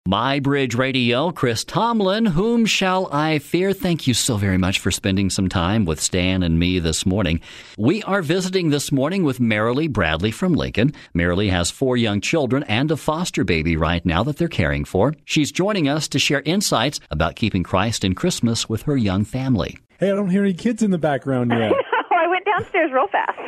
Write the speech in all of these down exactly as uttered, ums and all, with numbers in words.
My Bridge Radio, Chris Tomlin, whom shall I fear? Thank you so very much for spending some time with Stan and me this morning. We are visiting this morning with Marilee Bradley from Lincoln. Marilee has four young children and a foster baby right now that they're caring for. She's joining us to share insights about keeping Christ in Christmas with her young family. Hey, I don't hear any kids in the background yet. I went downstairs real fast.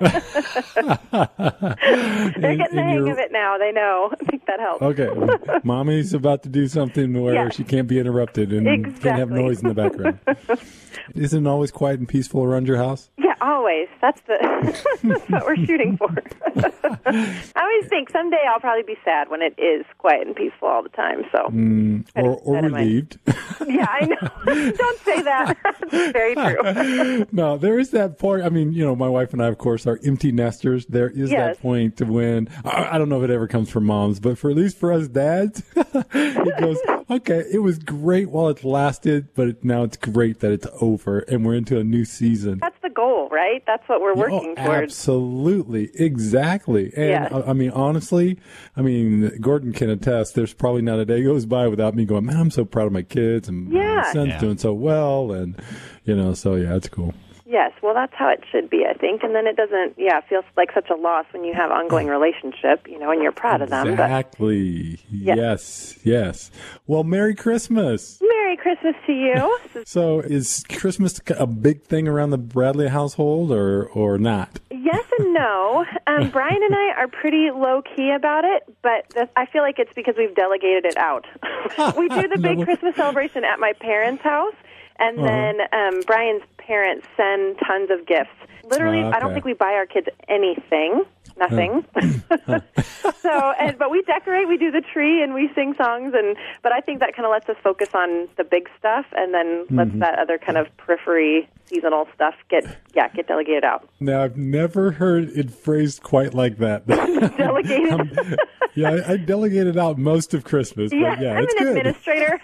They're getting the hang of it now. They know. I think that helps. Okay. Mommy's about to do something where yes. she can't be interrupted and exactly. can't have noise in the background. Isn't it always quiet and peaceful around your house? Yeah, always. That's the that's what we're shooting for. I always think someday I'll probably be sad when it is quiet and peaceful all the time. So, mm, or, or relieved. Yeah, I know. Don't say that. That's very true. No, there is that point. I mean, you know, my wife and I, of course, are empty nesters. There is yes. that point when, I, I don't know if it ever comes from moms, but for at least for us dads, it goes, okay, it was great while it lasted, but it, now it's great that it's over and we're into a new season. That's the goal, right? That's what we're working oh, towards. Absolutely. Exactly. And yes. I, I mean, honestly, I mean, Gordon can attest, there's probably not a day goes by without me going, man, I'm so proud of my kids and yeah. my son's yeah. doing so well. And, you know, so yeah, it's cool. Yes, well, that's how it should be, I think. And then it doesn't, yeah, feel like such a loss when you have ongoing relationship, you know, and you're proud of them. Exactly. But, yes. yes, yes. Well, Merry Christmas. Merry Christmas to you. So is Christmas a big thing around the Bradley household or, or not? Yes and no. Um, Brian and I are pretty low-key about it, but this, I feel like it's because we've delegated it out. We do the big No. Christmas celebration at my parents' house, and Uh-huh. then um, Brian's parents send tons of gifts. Literally, Oh, okay. I don't think we buy our kids anything. Nothing. so, and but we decorate, we do the tree, and we sing songs, and but I think that kind of lets us focus on the big stuff, and then lets Mm-hmm. that other kind of periphery, seasonal stuff get yeah get delegated out. Now, I've never heard it phrased quite like that. Delegated. um, yeah, I, I delegated out most of Christmas, but yeah, yeah, I'm it's an good. administrator.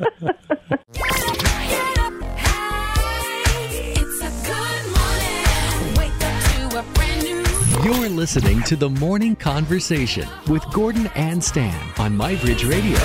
Get up high. It's a good morning. Wake up to a brand new. You're listening to The Morning Conversation with Gordon and Stan on My Bridge Radio.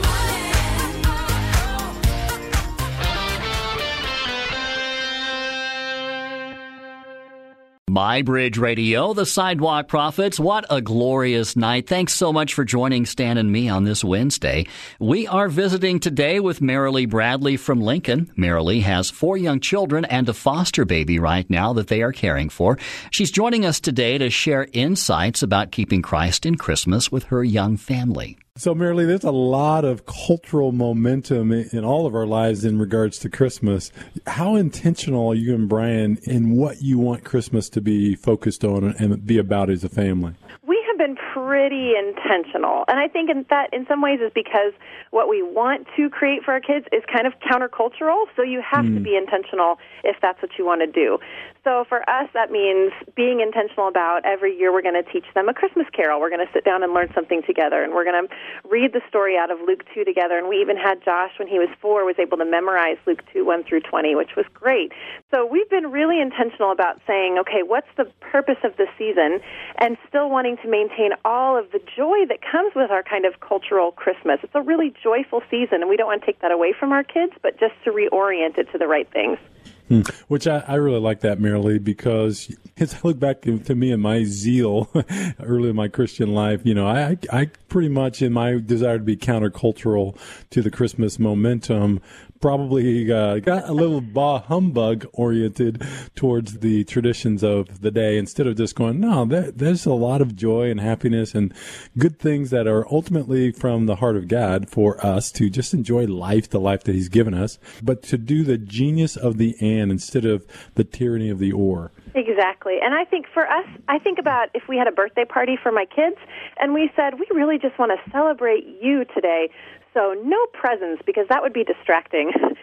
My Bridge Radio, the Sidewalk Prophets. What a glorious night. Thanks so much for joining Stan and me on this Wednesday. We are visiting today with Marilee Bradley from Lincoln. Marilee has four young children and a foster baby right now that they are caring for. She's joining us today to share insights about keeping Christ in Christmas with her young family. So, Marilee, there's a lot of cultural momentum in, in all of our lives in regards to Christmas. How intentional are you and Brian in what you want Christmas to be focused on and be about as a family? We have been pretty intentional, and I think in that in some ways is because what we want to create for our kids is kind of countercultural, so you have mm. to be intentional if that's what you want to do. So for us, that means being intentional about every year we're going to teach them a Christmas carol. We're going to sit down and learn something together, and we're going to read the story out of Luke two together. And we even had Josh, when he was four, was able to memorize Luke two, one through twenty, which was great. So we've been really intentional about saying, okay, what's the purpose of the season, and still wanting to maintain all of the joy that comes with our kind of cultural Christmas. It's a really joyful season, and we don't want to take that away from our kids, but just to reorient it to the right things. Hmm. Which I, I really like that, Marilee, because as I look back to, to me and my zeal early in my Christian life, you know, I, I pretty much in my desire to be countercultural to the Christmas momentum, probably uh, got a little bah humbug oriented towards the traditions of the day instead of just going, no, there, there's a lot of joy and happiness and good things that are ultimately from the heart of God for us to just enjoy life, the life that he's given us, but to do the genius of the and instead of the tyranny of the or. Exactly. And I think for us, I think about if we had a birthday party for my kids and we said, we really just want to celebrate you today. So no presents, because that would be distracting.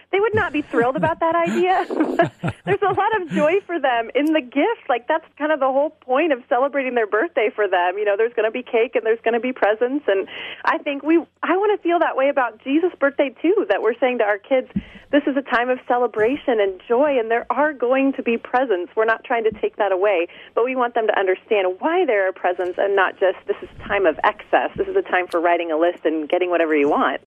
they would not be thrilled about that idea. There's a lot of joy for them in the gift. Like, that's kind of the whole point of celebrating their birthday for them. You know, there's going to be cake and there's going to be presents. And I think we, I want to feel that way about Jesus' birthday, too, that we're saying to our kids, this is a time of celebration and joy, and there are going to be presents. We're not trying to take that away, but we want them to understand why there are presents and not just this is time of excess. This is a time for writing a list and getting whatever you want.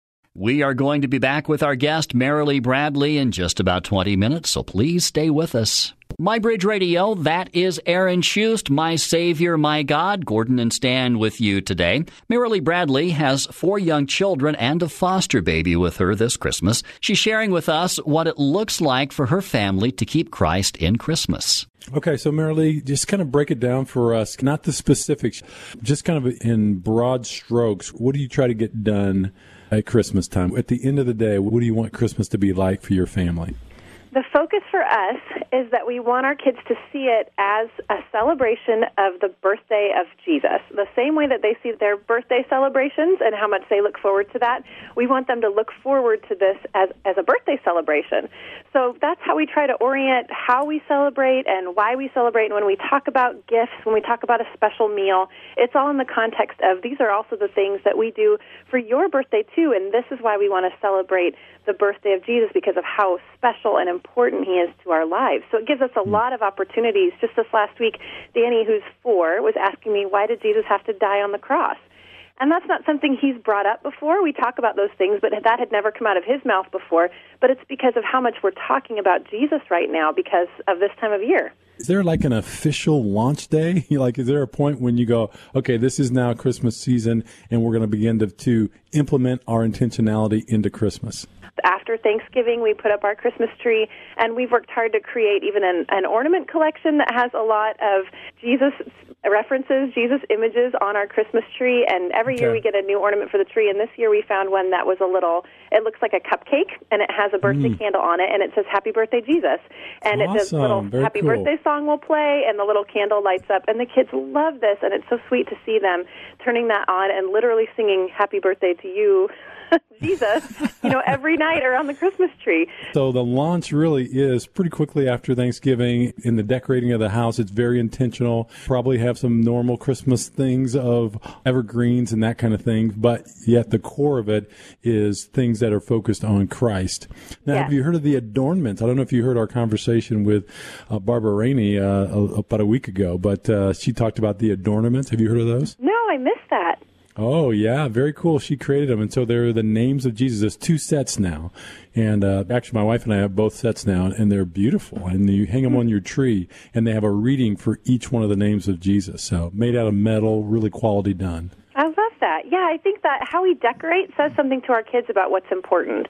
We are going to be back with our guest, Marilee Bradley, in just about twenty minutes, so please stay with us. My Bridge Radio, that is Aaron Schust, my Savior, my God. Gordon and Stan with you today. Marilee Bradley has four young children and a foster baby with her this Christmas. She's sharing with us what it looks like for her family to keep Christ in Christmas. Okay, so Marilee, just kind of break it down for us, not the specifics, just kind of in broad strokes. What do you try to get done at Christmas time? At the end of the day, what do you want Christmas to be like for your family? The focus for us is that we want our kids to see it as a celebration of the birthday of Jesus. The same way that they see their birthday celebrations and how much they look forward to that, we want them to look forward to this as, as a birthday celebration. So that's how we try to orient how we celebrate and why we celebrate. And when we talk about gifts, when we talk about a special meal, it's all in the context of these are also the things that we do for your birthday too, and this is why we want to celebrate the birthday of Jesus, because of how special and important he is to our lives. So it gives us a lot of opportunities. Just this last week, Danny, who's four, was asking me, why did Jesus have to die on the cross? And that's not something he's brought up before. We talk about those things, but that had never come out of his mouth before. But it's because of how much we're talking about Jesus right now because of this time of year. Is there like an official launch day? Like, is there a point when you go, okay, this is now Christmas season, and we're going to begin to, to implement our intentionality into Christmas? After Thanksgiving, we put up our Christmas tree, and we've worked hard to create even an, an ornament collection that has a lot of Jesus references, Jesus images on our Christmas tree, and every okay. year we get a new ornament for the tree, and this year we found one that was a little, it looks like a cupcake, and it has a birthday mm. candle on it, and it says, Happy Birthday, Jesus. And awesome. It says, little Very Happy cool. Birthday song will play, and the little candle lights up, and the kids love this, and it's so sweet to see them turning that on and literally singing Happy Birthday to you, Jesus, you know, every night around the Christmas tree. So the launch really is pretty quickly after Thanksgiving. In the decorating of the house, it's very intentional. Probably have some normal Christmas things of evergreens and that kind of thing, but yet the core of it is things that are focused on Christ. Now, yes. have you heard of the adornments? I don't know if you heard our conversation with uh, Barbara Rainey uh, about a week ago, but uh, she talked about the adornments. Have you heard of those? No, I missed that. Oh, yeah, very cool. She created them, and so they're the names of Jesus. There's two sets now, and uh, actually my wife and I have both sets now, and they're beautiful, and you hang them on your tree, and they have a reading for each one of the names of Jesus, so made out of metal, really quality done. I love that. Yeah, I think that how we decorate says something to our kids about what's important.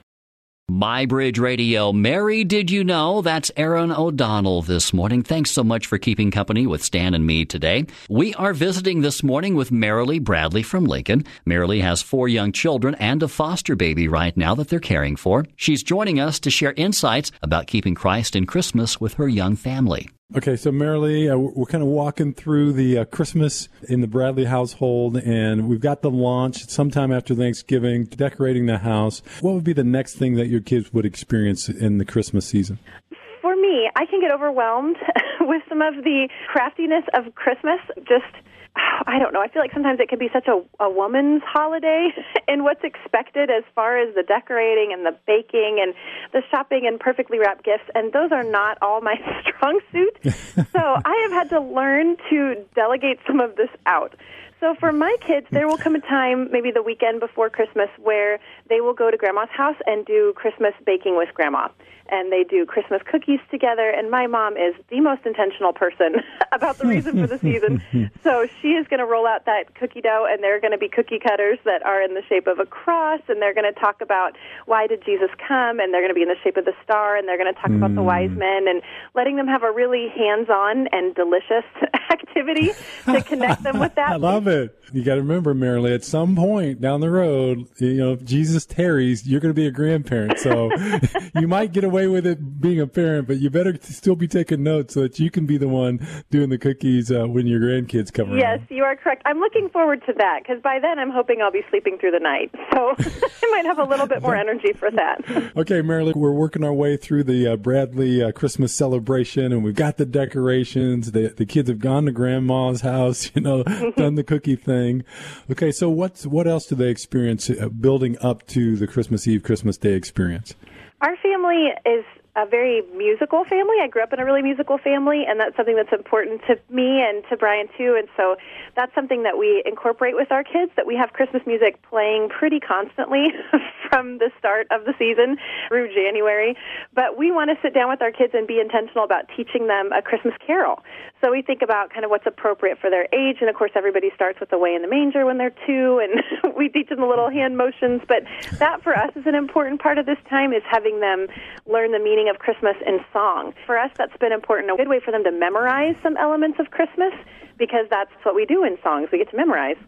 My Bridge Radio. Mary, did you know? That's Aaron O'Donnell this morning. Thanks so much for keeping company with Stan and me today. We are visiting this morning with Marilee Bradley from Lincoln. Marilee has four young children and a foster baby right now that they're caring for. She's joining us to share insights about keeping Christ in Christmas with her young family. Okay, so Marilee, uh, we're kind of walking through the uh, Christmas in the Bradley household, and we've got the launch sometime after Thanksgiving, decorating the house. What would be the next thing that your kids would experience in the Christmas season? For me, I can get overwhelmed with some of the craftiness of Christmas. Just, I don't know, I feel like sometimes it can be such a, a woman's holiday in what's expected as far as the decorating and the baking and the shopping and perfectly wrapped gifts, and those are not all my strong suit. So I have had to learn to delegate some of this out. So for my kids, there will come a time, maybe the weekend before Christmas, where they will go to Grandma's house and do Christmas baking with Grandma. And they do Christmas cookies together, and my mom is the most intentional person about the reason for the season. So she is going to roll out that cookie dough, and there are going to be cookie cutters that are in the shape of a cross, and they're going to talk about why did Jesus come, and they're going to be in the shape of the star, and they're going to talk mm. about the wise men, and letting them have a really hands-on and delicious activity to connect them with that. I love love it. You got to remember, Marilee, at some point down the road, you know, if Jesus tarries, you're going to be a grandparent. So you might get away with it being a parent, but you better still be taking notes so that you can be the one doing the cookies uh, when your grandkids come around. Yes, you are correct. I'm looking forward to that because by then I'm hoping I'll be sleeping through the night. So I might have a little bit more energy for that. Okay, Marilee, we're working our way through the uh, Bradley uh, Christmas celebration, and we've got the decorations. The, the kids have gone to Grandma's house, you know, done the cookie thing. Okay, so what's what else do they experience uh, building up to the Christmas Eve, Christmas Day experience? Our family is a very musical family. I grew up in a really musical family, and that's something that's important to me and to Brian, too. And so that's something that we incorporate with our kids, that we have Christmas music playing pretty constantly from the start of the season through January. But we want to sit down with our kids and be intentional about teaching them a Christmas carol. So we think about kind of what's appropriate for their age. And, of course, everybody starts with Away in the Manger when they're two, and we teach them the little hand motions. But that, for us, is an important part of this time, is having them learn the meaning of Christmas in song. For us, that's been important. A good way for them to memorize some elements of Christmas, because that's what we do in songs. We get to memorize.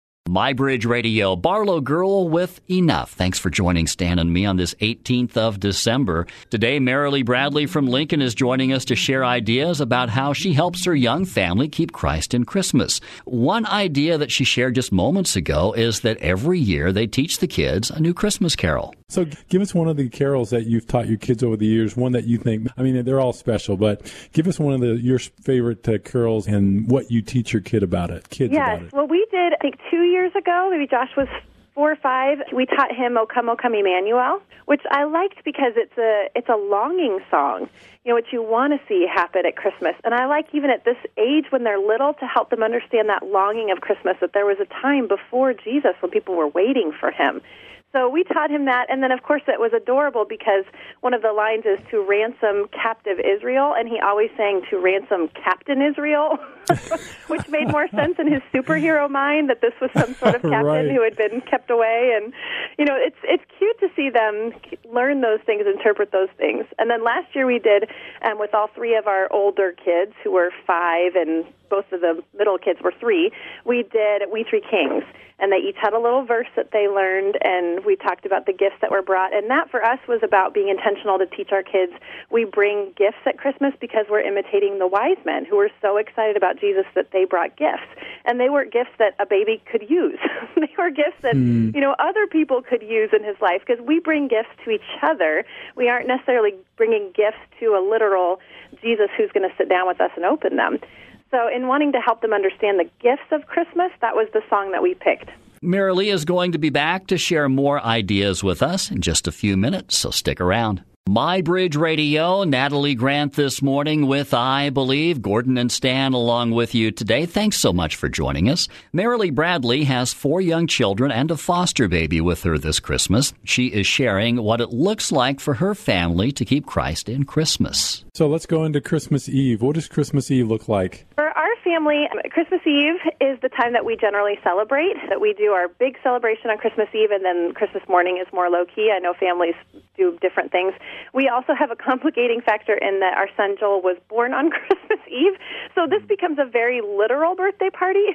My Bridge Radio, Barlow Girl with Enough. Thanks for joining Stan and me on this eighteenth of December. Today, Marilee Bradley from Lincoln is joining us to share ideas about how she helps her young family keep Christ in Christmas. One idea that she shared just moments ago is that every year they teach the kids a new Christmas carol. So give us one of the carols that you've taught your kids over the years, one that you think, I mean, they're all special, but give us one of the your favorite uh, carols and what you teach your kid about it, kids yes. about it. Well, we did, I think, two years ago, maybe Josh was four or five, we taught him O Come, O Come, Emmanuel, which I liked because it's a it's a longing song, you know, what you want to see happen at Christmas. And I like even at this age when they're little to help them understand that longing of Christmas, that there was a time before Jesus when people were waiting for him. So we taught him that, and then, of course, it was adorable because one of the lines is to ransom captive Israel, and he always sang to ransom Captain Israel, which made more sense in his superhero mind that this was some sort of captain right. who had been kept away. And, you know, it's it's cute to see them learn those things, interpret those things. And then last year we did, um, with all three of our older kids who were five and both of the middle kids were three, we did We Three Kings. And they each had a little verse that they learned, and we talked about the gifts that were brought. And that, for us, was about being intentional to teach our kids. We bring gifts at Christmas because we're imitating the wise men who were so excited about Jesus that they brought gifts. And they weren't gifts that a baby could use. They were gifts that, mm. you know, other people could use in his life, because we bring gifts to each other. We aren't necessarily bringing gifts to a literal Jesus who's going to sit down with us and open them. So in wanting to help them understand the gifts of Christmas, that was the song that we picked. Marilee is going to be back to share more ideas with us in just a few minutes, so stick around. My Bridge Radio, Natalie Grant this morning with I Believe. Gordon and Stan along with you today. Thanks so much for joining us. Marilee Bradley has four young children and a foster baby with her this Christmas. She is sharing what it looks like for her family to keep Christ in Christmas. So let's go into Christmas Eve. What does Christmas Eve look like? For our family, Christmas Eve is the time that we generally celebrate, that we do our big celebration on Christmas Eve, and then Christmas morning is more low-key. I know families do different things. We also have a complicating factor in that our son Joel was born on Christmas Eve, so this becomes a very literal birthday party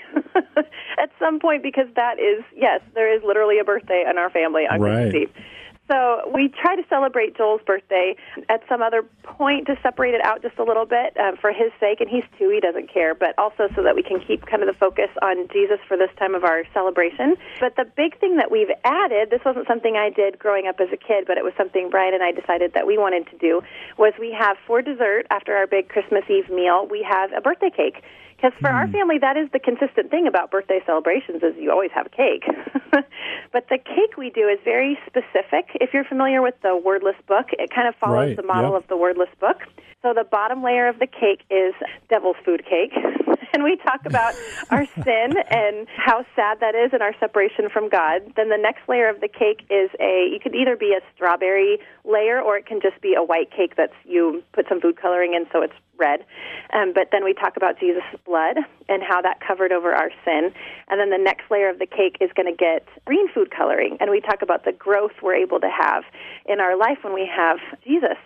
at some point, because that is, yes, there is literally a birthday in our family on right. Christmas Eve. So we try to celebrate Joel's birthday at some other point to separate it out just a little bit uh, for his sake, and he's two, he doesn't care, but also so that we can keep kind of the focus on Jesus for this time of our celebration. But the big thing that we've added, this wasn't something I did growing up as a kid, but it was something Brian and I decided that we wanted to do, was we have for dessert, after our big Christmas Eve meal, we have a birthday cake. Because for mm. our family, that is the consistent thing about birthday celebrations, is you always have a cake. But the cake we do is very specific. If you're familiar with the Wordless book, it kind of follows right. the model yep. of the Wordless book. So the bottom layer of the cake is devil's food cake. And we talk about our sin and how sad that is and our separation from God. Then the next layer of the cake is a, you could either be a strawberry layer, or it can just be a white cake that's, you put some food coloring in so it's red. Um, but then we talk about Jesus' blood and how that covered over our sin. And then the next layer of the cake is going to get green food coloring. And we talk about the growth we're able to have in our life when we have Jesus.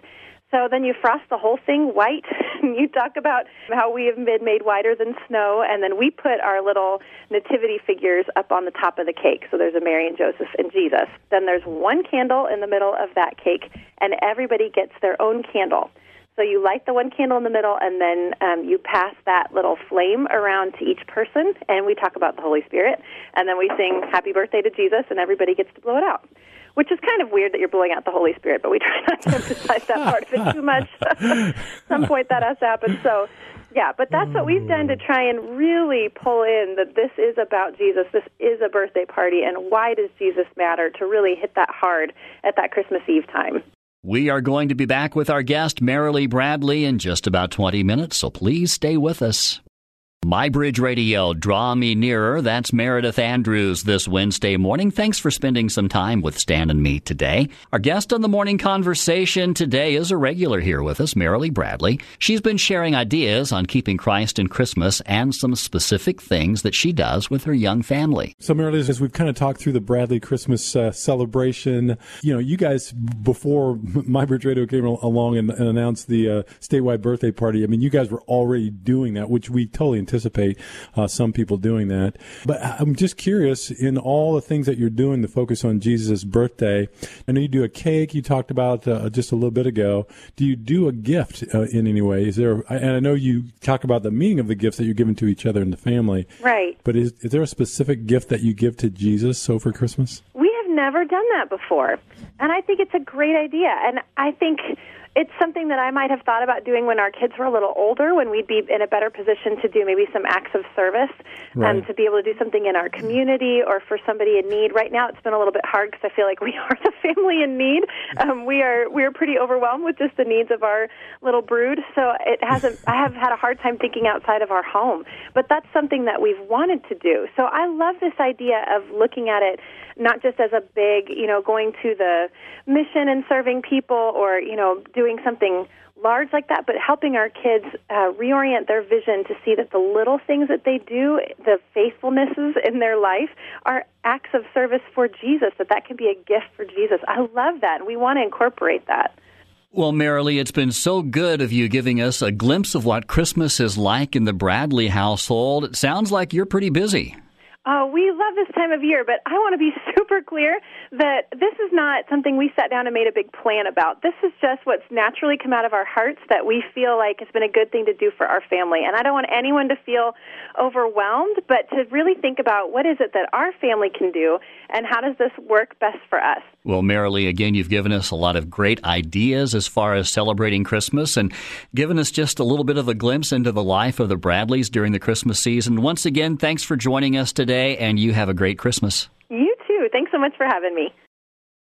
So then you frost the whole thing white, and you talk about how we have been made whiter than snow, and then we put our little nativity figures up on the top of the cake. So there's a Mary and Joseph and Jesus. Then there's one candle in the middle of that cake, and everybody gets their own candle. So you light the one candle in the middle, and then um, you pass that little flame around to each person, and we talk about the Holy Spirit, and then we sing Happy Birthday to Jesus, and everybody gets to blow it out. Which is kind of weird that you're blowing out the Holy Spirit, but we try not to emphasize that part of it too much. At some point that has to happen. So, yeah, but that's what we've done to try and really pull in that this is about Jesus. This is a birthday party, and why does Jesus matter, to really hit that hard at that Christmas Eve time. We are going to be back with our guest, Marilee Bradley, in just about twenty minutes, so please stay with us. My Bridge Radio, Draw Me Nearer. That's Meredith Andrews this Wednesday morning. Thanks for spending some time with Stan and me today. Our guest on the Morning Conversation today is a regular here with us, Marilee Bradley. She's been sharing ideas on keeping Christ in Christmas and some specific things that she does with her young family. So, Marilee, as we've kind of talked through the Bradley Christmas uh, celebration, you know, you guys, before My Bridge Radio came along and, and announced the uh, statewide birthday party, I mean, you guys were already doing that, which we totally anticipate uh, some people doing that. But I'm just curious, in all the things that you're doing to focus on Jesus' birthday, I know you do a cake you talked about uh, just a little bit ago. Do you do a gift uh, in any way? Is there? And I know you talk about the meaning of the gifts that you're giving to each other in the family. Right. But is, is there a specific gift that you give to Jesus so for Christmas? We have never done that before, and I think it's a great idea. And I think it's something that I might have thought about doing when our kids were a little older, when we'd be in a better position to do maybe some acts of service, right. um, to be able to do something in our community or for somebody in need. Right now, it's been a little bit hard because I feel like we are the family in need. Um, we are we are pretty overwhelmed with just the needs of our little brood. So it hasn't. I have had a hard time thinking outside of our home, but that's something that we've wanted to do. So I love this idea of looking at it not just as a big, you know, going to the mission and serving people, or, you know, doing something large like that, but helping our kids uh, reorient their vision to see that the little things that they do, the faithfulnesses in their life, are acts of service for Jesus, that that can be a gift for Jesus. I love that, and we want to incorporate that. Well, Marilee, it's been so good of you giving us a glimpse of what Christmas is like in the Bradley household. It sounds like you're pretty busy. Oh, we love this time of year, but I want to be super clear that this is not something we sat down and made a big plan about. This is just what's naturally come out of our hearts that we feel like it's been a good thing to do for our family. And I don't want anyone to feel overwhelmed, but to really think about what is it that our family can do and how does this work best for us. Well, Marilee, again, you've given us a lot of great ideas as far as celebrating Christmas and given us just a little bit of a glimpse into the life of the Bradleys during the Christmas season. Once again, thanks for joining us today, and you have a great Christmas. You too. Thanks so much for having me.